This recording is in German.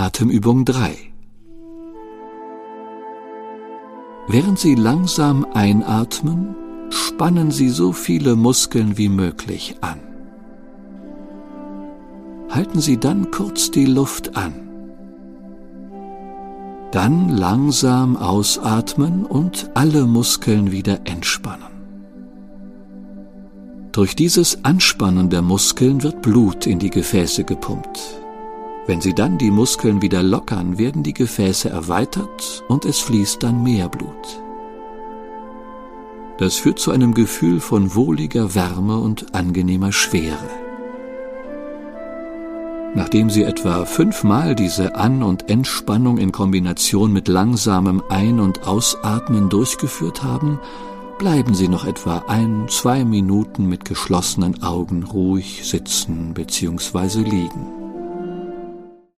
Atemübung 3. Während Sie langsam einatmen, spannen Sie so viele Muskeln wie möglich an. Halten Sie dann kurz die Luft an. Dann langsam ausatmen und alle Muskeln wieder entspannen. Durch dieses Anspannen der Muskeln wird Blut in die Gefäße gepumpt. Wenn Sie dann die Muskeln wieder lockern, werden die Gefäße erweitert und es fließt dann mehr Blut. Das führt zu einem Gefühl von wohliger Wärme und angenehmer Schwere. Nachdem Sie etwa 5-mal diese An- und Entspannung in Kombination mit langsamem Ein- und Ausatmen durchgeführt haben, bleiben Sie noch etwa 1-2 Minuten mit geschlossenen Augen ruhig sitzen bzw. liegen.